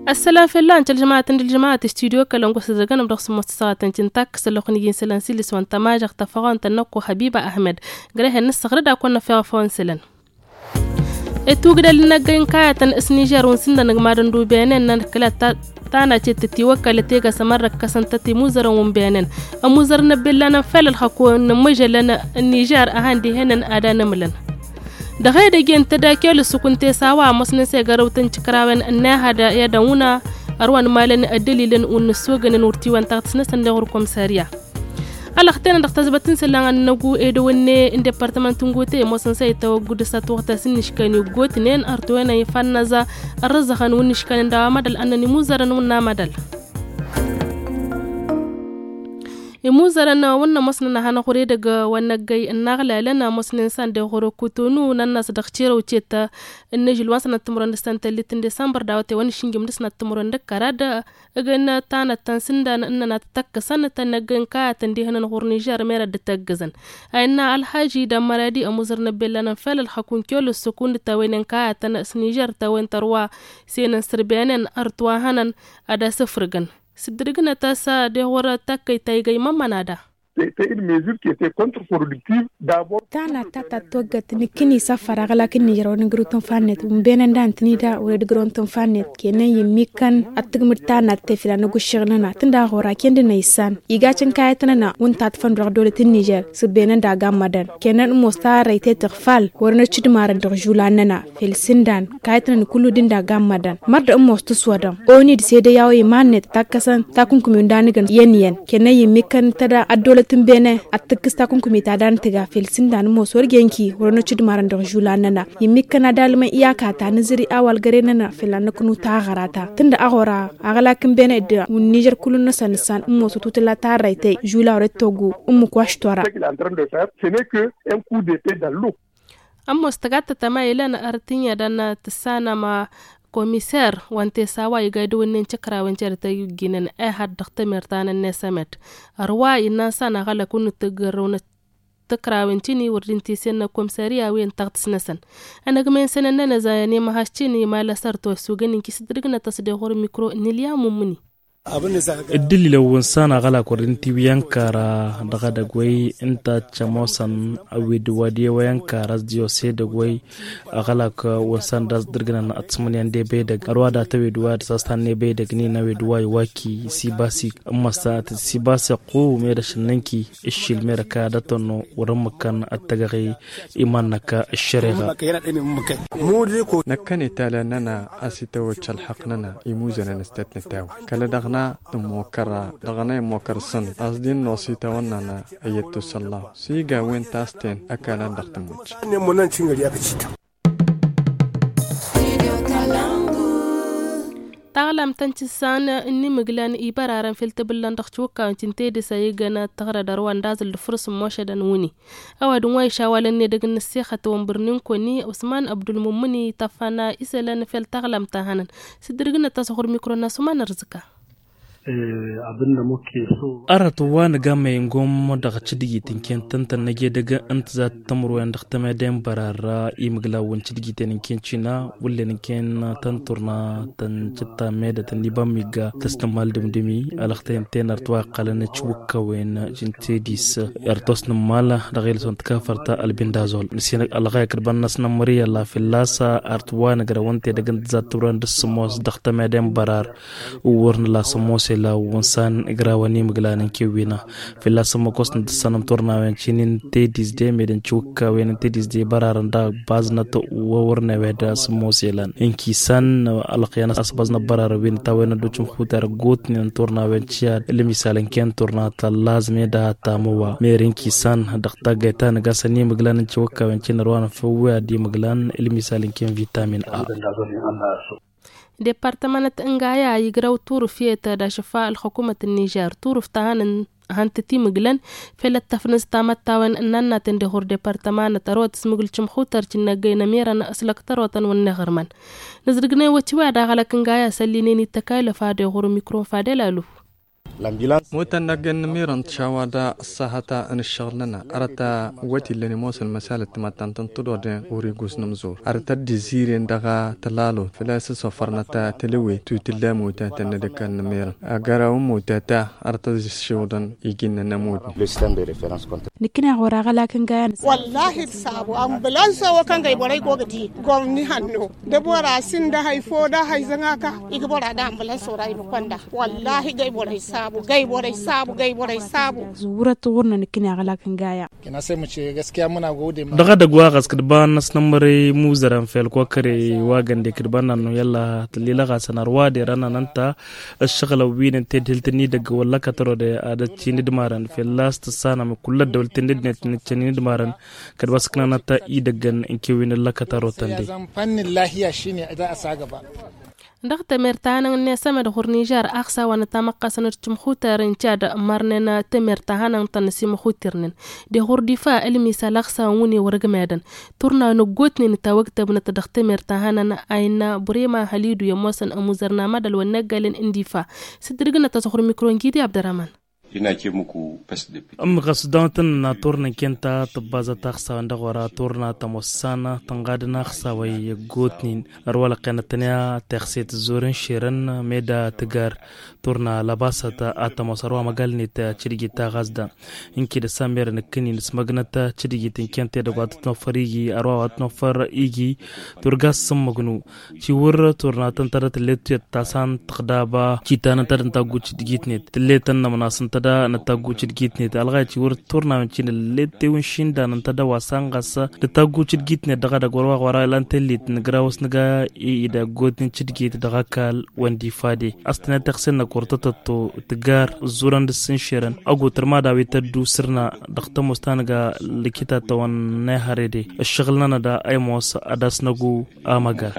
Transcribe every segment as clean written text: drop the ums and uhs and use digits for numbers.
السلام في الله انت الجماعة استوديو كلام قصدقنا برقص مستساعات تنتك سلوخني سلان سيلس وانت ما جغ تفغان تنقو حبيبة أحمد قريها النستغرد كنا في غفون سلان التوقد اللي نقين كاية اسنيجر ونسندا نقمارن دو بيانين نكلا تانا تتي وكالة تيغا سمرك كسنتتي موزر ومبيانين الموزر نبيلنا فعل الحقوة نمجة لنا النيجار أهاندي هنا أدانا ملن دغاي دجين تداكيل سكنتي ساوا مسن سيغروتن تكراون انها دا يدونا اروان مالن ادليلن ونسوغن نورتي وان تاتسنا سندغركم ساريا على اختنا دختزبتن سلان نغو ادوني ان ديبارتمنت نغوتي مسن سي توغد ساتوختا سنشكاني غوتنين ارتوينا يفنزا الرزخان ونشكان دا مدل انني موزرن ونا مدل يموزرنا وانا مصننا هانا خوري دغ وانا جاي النغلا لنا مصنن سان دي خورو كوتونو نانا صدقتيرو وتيتا النجل واسنا تمرن سنه 30 ديسمبر داوتي وان شينجم دسنا تمرن دكرادا اغنا تانا تنسندا اننا تتك سنه نغن كا تندي هنا خور نيجر ميرا دتغزن اينا الحاجي دمرادي اموزرنا بلنا فل الحكون كيلو السكون تاوين كا تن نيجر تاوين تروا سين سربيانن ارتوا هنن ادا سفرغن سدرغنا تاسا دي ورا تاكاي تايغاي مامانادا c'était une mesure qui était contre-productive d'abord tana tata togat ni kini safara gala kini yaro ni gruton fanet mbenen dan tinida o de gruton fanet kenen yimikan atgmir tana tefila no gushirna tinda hora kende naisan igacin kayatana na wontat fandor dole tin Niger su benen da gamadan kenen mostara ite tgfal worna chidmar do julanana felsindan kayatana ni kullu din da gamadan marda mostu swadam oni de sede yawo imanet takasan takun kumundani gan yen kenen yimikan tada adole tumbene atkista kun kumita dan tiga felsin dan mo sorgenki wono chidmaran do julanana yimmi kana dalma iyaka ta naziri awal gare nana filan kunu ta garata tunda agora agala kimbene de Niger kulun sansan mo sotutla ta raite jula retogu kwashtora ce n'est que un coup d'épée dans l'eau amma stagata tamayilana artinya dana tsana ma كوميسار وانتي ساوا يغايدو ونين تكرا وانتي يجينن احد دخت مرتان النسمت اروا الناس انا غلا كون تغرون تكرا وانتيني ورنتي سن كومساريا وين تغتس نسن انا كمان سنن نزاني ما هاشتيني ما لسرتو سوغن كي صدرغنا تصدي غور ميكرو نيليا ممني الدليل لو انسان غلا كورنتي وينكارا دغا دغوي انت تشموسن او دوادي وينكارا ديو سي دغوي غلا ك وسان داس درغنا اتسمنيان دي بي دغ رودا توي دواد ساستان ني بي دغ ني نوي دواي واكي سيباسي امسات سيباسي قو ميرشننكي الشيل ميركا دتنو ورمكن اتغغي ايمانك الشريغه نكني تالننا اسيتو تشلحقنا يموزنا نستتنا تاو كلا دغنا موكرا دغنا موكرسن أصدين نوسيتا ونانا أيتو سلا سيغا وين تاستين أكالا دختموج تعلم تنتسان إني مجلان إبارة في التبلان دختوكا وتنتي دي سايقنا تغرى دروان دازل الفرص موشدا نوني أو دواي شاوالا ندقن السيخة ومبرنين كوني عثمان عبد المؤمني تفانا إسالان في التغلم تهانا سدرقنا تسخر ميكرونا سمان رزقا أردت وانا قامي نقوم دغا تشديجي تنكين تنتن نجي دغا انت ذات تمرو ان دختما دين برارا إيمغلا وان تشديجي تنكين چينا ولا نكين تنطرنا تنجتا ميدا تنباميغا تستمال دمدمي الختين تين ارتوا قالنا تشوكا وين جنتي ديس ارتوس نمالا دغيل سون تكافرتا البندازول نسينا الغاية كربان ناس نمريا الله في اللاسا ارتوا نغرا وانتي دغا ذات توران دسموس دختما دين برار وورن لا سموس لا وانسان اغراواني مغلانن كيوينا في الله سما كوسن دسنم تورنا وين چينين تيديس دي ميدن چوكا وين تيديس دي برارن دا بازنا تو وورنا ودا سموسيلان انكي سان القيانا اسبازنا برار وين تاوين دوچم خوتر غوت نين تورنا وين چيا لمثالن كين تورنا تا لازم دا تاموا ميرنكي سان دختا غيتان غاسني مغلانن چوكا وين چين روان فوا دي مغلان لمثالن كين فيتامين ا ديبارتمانت انغايا يغراو طورف فيتا دا شفاء الحكومة النيجر طورف تهان هانتتي مغلن فيلا تفنس تامتاوين اننا تندهور ديبارتمانت اروت سمغل چمخوتر چنغينا ميرنا اسلك تروتن ونغرمن نزرغني وچوا دا غلك انغايا سلينيني تكايل فادي غور ميكرو فادلالو موتا نجن ميران تشاوادا الصحة أن الشغلنا أرتا وتي اللي نموس المسالة ما تنتظر ده وريجوس نمزور أرتا دزيرين دغا تلالو فلاس سفرنا تا تلوي توتلا موتا تندك النمير أجرا موتا تا أرتا الشودن يجينا نموت نكنا غورا لكن كان والله تصابو أمبلانسا وكان جاي براي قوتي قومني هنو دبورا سندا هاي فودا هاي زناكا يكبر دا أمبلانسا وراي مكاندا والله جاي براي سابو جاي براي سابو زورة تورنا نكنا لكن جايا كنا سمعي gaskiya muna gode ma daga da gwagas kidban nas namare muzaran fel ko kare wagan de kidban nan yalla talila ga sanarwa de rana nanta ashghala winin te diltini daga wallaka taro de adacci ni dmaran fel last sana me kullu dawltin net ni dmaran kadbas kana nata i daga inke winin laka taro tande zan fannin lahiya shine da a sa gaba دغت مرتانا نسمد غورنيجر أخسا ونتمقى سنرتم خوترن تشاد مرننا تمرتانا تنسيم خوترنن دي غور دفاع الميسا لغسا وني ورقمادن تورنا نقوتني نتاوقت بنتدغت مرتانا أين بريما هليدو يموسن أموزرنا مدل ونقالن اندفاع سدرقنا تزغر ميكرون جيدي عبد الرحمن قصدانتن na turna kenta tabaza taxsa ndagora turna tamossana tangadna xsa way gotnin arwala qanatnya taxsit zurin shiran meda tigar turna labasata atamosarwa magalnita chirigita gazda inki da samir nikini nismagnata chirigitin kente da gwatno farigi arwa watno far igi turgas sammagnu chiwur turna tantarat letu tasan tqdaba chitana taranta guchi digitnet letan namnasan tada natagu chirgitnet alga chiwur turna chin lete winshin da nantada wasangasa natagu chirgitnet daga da gorwa wara lantelit ngraus naga ida godin chirgit daga kal wandi fade astana taxsen kortatato tigar zuran sin shiran agu terma da witadu sirna daqta mustanaga likita tawan ne harede ashghalna da aymos adasnagu amaga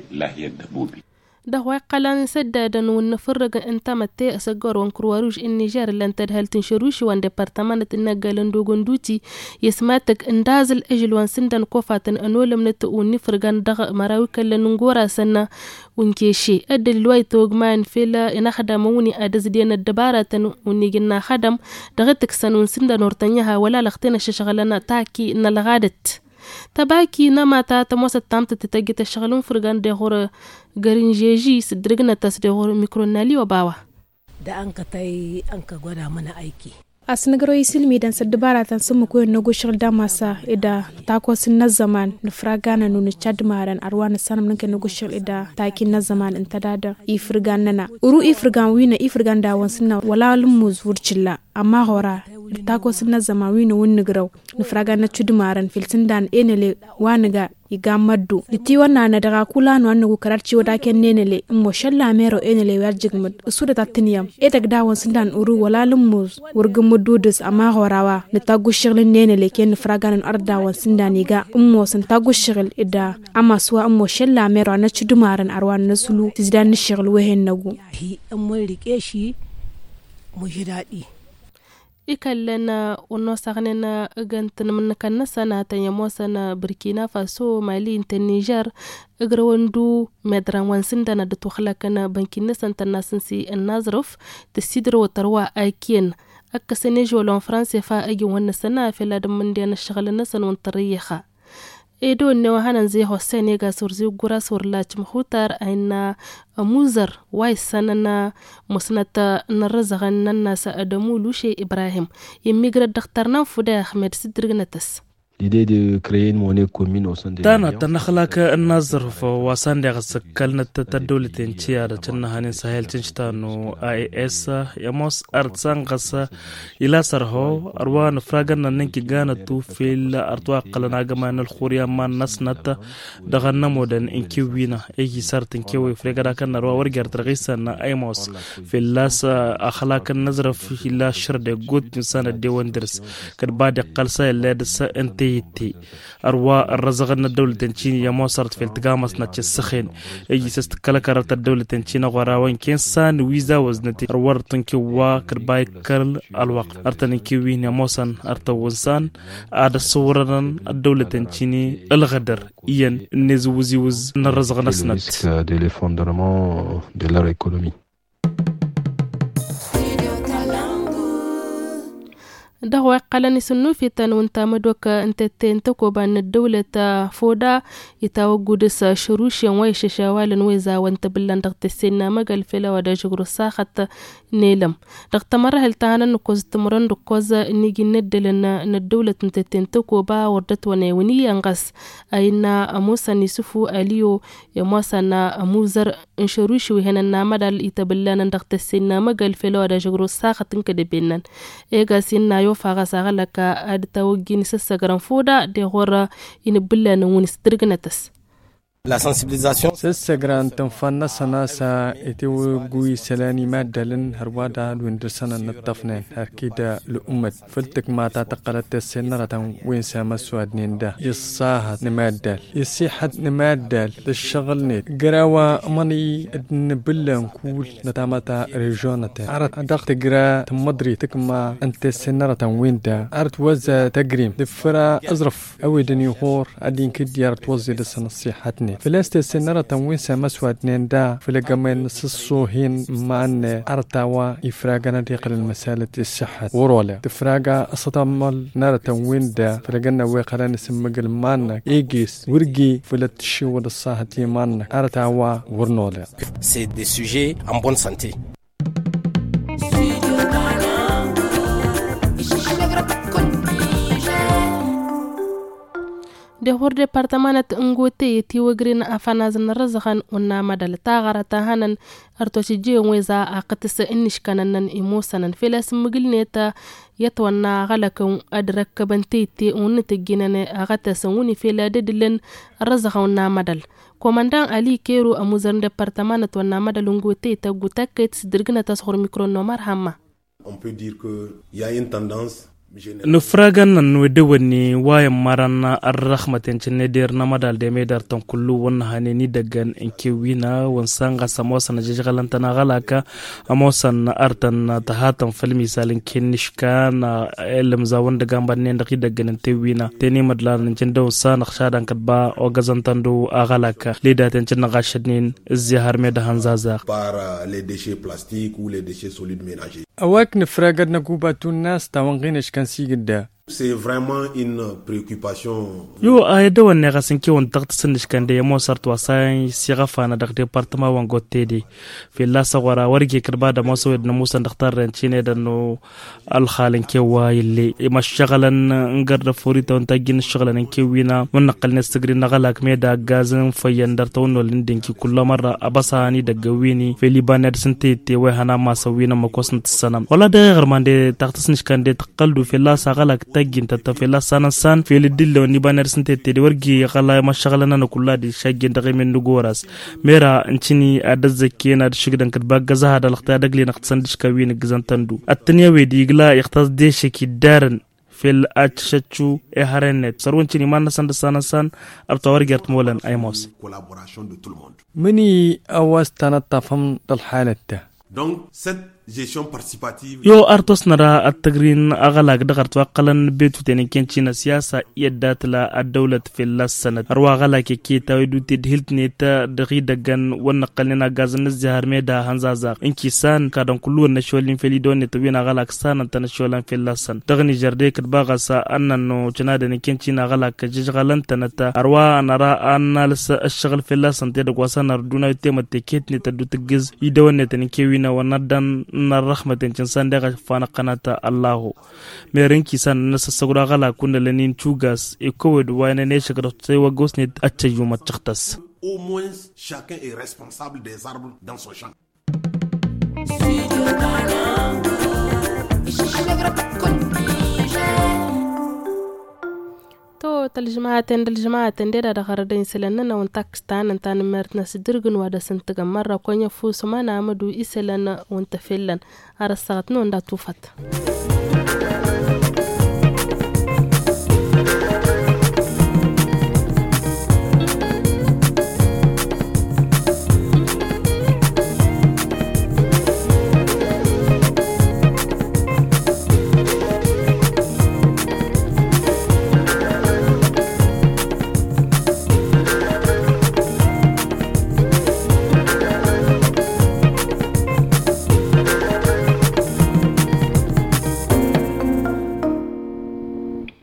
ده وقلان سدادن ونفرق انت متى اسجر ونكروروج النيجر لن تدهل تنشروش وان ديبارتمانت النقالن دوغندوتي يسماتك اندازل اجل وان سندن كوفاتن انول منت ونفرقان دغ مراوك لنغورا سنة ونكيشي ادل الواي توغمان فيلا انا خدموني ادز دينا الدبارة ونيجنا خدم دغتك سنون سندن ورتنيها ولا لختنا ششغلنا تاكي ان لغادت تباكي نماتا تموسط تامت تتجي تشغلون فرغان دهور غرينجيجي سدرغنا تسدهور ميكرونالي وباوا da anka tai anka gwada mana aiki asnagaro isilmi dan sadbara tan sumu ko no goshal damasa ida tako sin na zaman na fragana no chadmaran arwana sanam nanke no goshal ida taki na zaman intadada ifirgan nana uru ifirgan wina ifirgan da wansinna wala lumuz wurchilla amma hora tako sin na zaman wina wonnigraw na fragana chudmaran filsindan enele waniga iga maddu liti wana na daga kula no annugo kararci wada ken nenele mo shalla mero enele warjigmud usuda tatniyam etag dawon sindan uru wala lumuz wurgumududus amma horawa ni tagushigl nenele ken fraganan ardawon sindan iga ummo san tagushigl ida amma suwa ummo shalla mero na chudumaran arwan nasulu tizdan shigl wehen nagu hi amma rike shi mu jidadi ikallana uno sagnena gantan min kanna sana ta yamosana Burkina Faso Mali ta Niger igrawandu medran wansinda na da tukhlakana bankin santa nasinsi annazruf tasidro watarwa akin akasane jolon France fa agi wannan sana fela da mun da na shagala san wan tariha edo ne wahanan zai Hussein ga surzi gura surla chimhutar aina amuzar wai sanana musnata narzagan nan nasa Adamu Lushe Ibrahim immigra daktarnan fuda Ahmed Sidrignatas l'idée de créer une monnaie commune au sein de dana tanakhlak an-nazr fa wasan da sakalna tadawlatin ciya tanna hanin sahel tinstano AES yamos artsan qasa ila sarho arwan fragan nan ki gana tu fil artwa qalana gaman al-khuriya man nasnata daganna modan inkiwina eji sartin kewi fragada kan arwa wargar tarqisan aymos fil las akhlaq an-nazr fi la shirde gut insana de wonders kad bada qalsa led sa انتي أرواء الرزقنا الدولة تنشين يا صارت في التقامس نتشسخين يجي سستكلا كرت الدولة تنشين غراوين كين سان ويزا وزنتي أروار تنكوا كرباي كرل الوقت أرتنكوين يا موسان أرتوزان عاد صورنا الدولة تنشيني الغدر إيان نزوزي وز نرزقنا سنت de l'effondrement de leur économie. ده قلني سنو في تنون تامدوك انت تنتكو بان الدولة فودا يتوجد شروش ويش شوال ويزا وانت بلان دغت السنة مقال فيلا ودا جغرو ساخت نيلم دغت مرة هلتانا نكوز تمرن ركوز نيجي ندل ان الدولة انت تنتكو با وردت ونيوني انغس اينا اموسا نسفو اليو يموسا اموزر انشروش وهنا النامدال يتبلان دغت السنة مقال فيلا ودا جغرو ساخت انكدبينن ايغا سنة يوفا غساغلك اد توجين سسغران فودا دي غورا ينبلان ونسترغنتس La sensibilisation سسجران تنفنا سناسا اتوغوي سلاني مادلن هروادا دوندرسنا نطفنين هركيدا لأمت فلتك ما تعتقلت السنرة وين ساما سوادنين دا يصاها نمادل يصيحة نمادل للشغل نيت قراوا ماني نبلا نقول نتامتا ريجونتا عرت دقت قرا تمضري تكما انت السنرة وين دا عرت وزا تقريم دفرا ازرف اوي دنيوهور ادين كديار توزي لسنا الصيحتني فلاست السنرة وين ساما سوادنين دا فلقمين سسوهين معن ارتاوا يفراغنا ديقل المسالة الصحة ورولا تفراغا أصطمال نارة وين دا فلقنا ويقران سمقل مانك إيجيس ورقي فلتشي ودصاحة مانك أرتاوا ورنولا. C'est des sujets en bonne santé. ده هور ديبارتمانت انغوتي تيوغرين افانازن رزخان ونا مدل تاغرتا هانن ارتوشيجي ويزا اقتس انش كانن ايموسنن فيلاس مغلنيتا يتونا غلكم ادرك بنتيتي ونتجينن اغتا سوني فيلا ددلن رزخونا مدل كوماندان علي كيرو اموزن ديبارتمانت ونا مدل انغوتي تغوتاكيت سدرغنا تصخر ميكرو نومار هما. On peut dire que il y a une tendance نفرغن نودوني واي مرنا الرحمة تنشن دير نمدال دي ميدار تنكلو ونهاني ندغن انكيوينا ونسانغا سموسا نجيجغلان تناغلاكا اموسا ارتن تهاتم فالمثال كنشكان المزاون دغان بانين دقي دغن انتوينا تيني مدلان نشن دو سانخ شادان كدبا اوغازان تندو اغلاكا ليدا تنشن نغاشدنين الزهار ميدا هنزازا par les déchets plastiques ou les déchets solides ménagers. أواك نفرغن نقوباتو الناس تاوانغينش كان سيجدا. C'est vraiment une préoccupation. Yo ayda wanne gasinki won taqt sinish kande yamo sartu wasay sigafa na dak departement wan gotedi fi la sawara wargi kirba da maso na musa daktar rancine da no al khalin ke wayli mashghalan ngar da furita on tagin shaghalan ke wina mun naqal nastagri nagalak me da gazan fayandar tawno lindinki kullu marra abasani da gawini fi libanad sintete wa hana masawina makosnt sanam wala da garmande taqt sinish kande taqaldu fi la sagalak تجين تتفيلا سان في الدل ونبانر سنتي تدي ورجي قلا ما شغلنا نقول دي شاجين دغي من نغورس ميرا انتني ادزكينا دشغدن كباغ زهاد الاختيار دغلي نقصندش كوين غزانتندو التنيا ويدي غلا يختص دي شكي دارن في الاتشچو اهرنت سرونتني ما نسند سان ارتورجت مولن ايموس مني اوستنا تفهم الحاله donc cette gestion participative yo artos nara at-tagrin agala daqart waqalan betu tenen kenchina siyasa yadat la ad-dawlat fi al-sanad arwa gala ke kitawdu tidhiltni ta daqi dagan wan qalina gazan zahar meda hanzaza inkisan kadan kullu nasholin felidon tawina gala ksan tan nasholan fi al-san dagni jarde kadba gasa annano janada ne kenchina gala ka jijgalan tanata arwa nara annals ash-shaghal fi al-san tedq wasan arduna temat ketni tadu tgiz idawne tan kewina wanadan na rahmatin san daga fana kanata Allahu merin kisan na sassagura gala kunna lanin chugas e kowed wayna ne shigar sai wa gosne accayu matchtas au moins chacun est responsable des arbres dans son champ. تو الجماعة ديدا دخردين سلنا ونتاكستان انتان مرتنا سدرغن وادا سنتغن مرة كونيا فوسو ما نعمدو إسلنا وانتفلن أرسغتنو اندا توفت